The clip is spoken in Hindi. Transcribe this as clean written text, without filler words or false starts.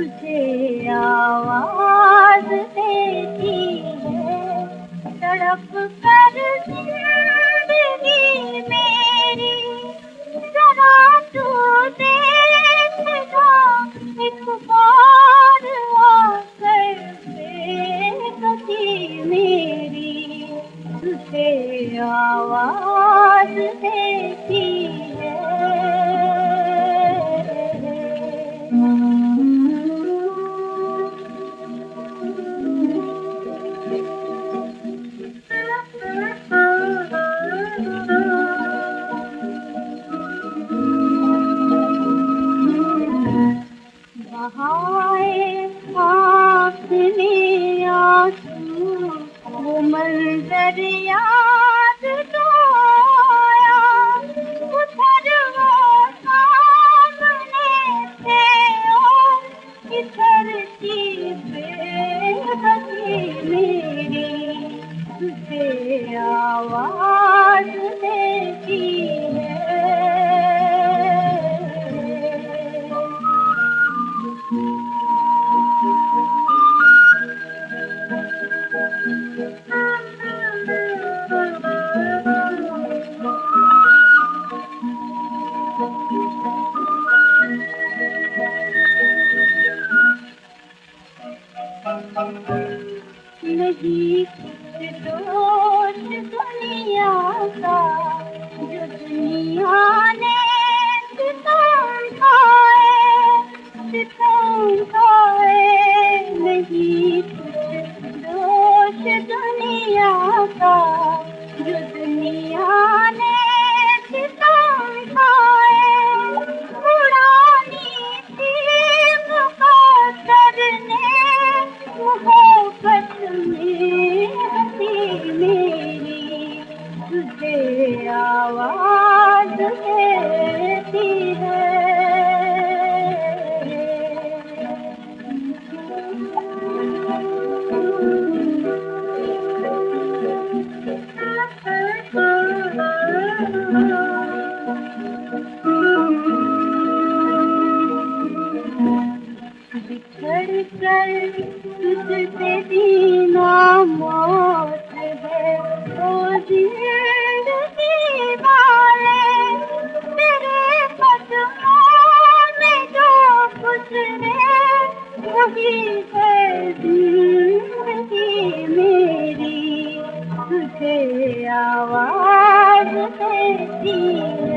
तुझे आवाज देती है तड़प कर जिंदगी मेरी। जरा तू देख जा एक बार आकर बेकसी मेरी। तुझे आवाज देती है। बहाए आपने आंसू वो मंजर याद तो आया। उधर वो सामने थे और इधर की बेबसी मेरी। तुझे आवाज देती है। नहीं कुछ दोष दुनिया का जो दुनिया ने सितम खाए। नहीं कुछ दोष दुनिया का जो दुनिया ने सितम खाए। उड़ानी थी मुक़द्दर ने मोहब्बत में हंसी मेरी। तुझे आवाज देती है। बिछड़ कर तुझसे जीना मौत है ओ जिंदगी वाले। तेरे कदमों में जो गुजरे वही है जिंदगी मेरी। तुझे आवाज देती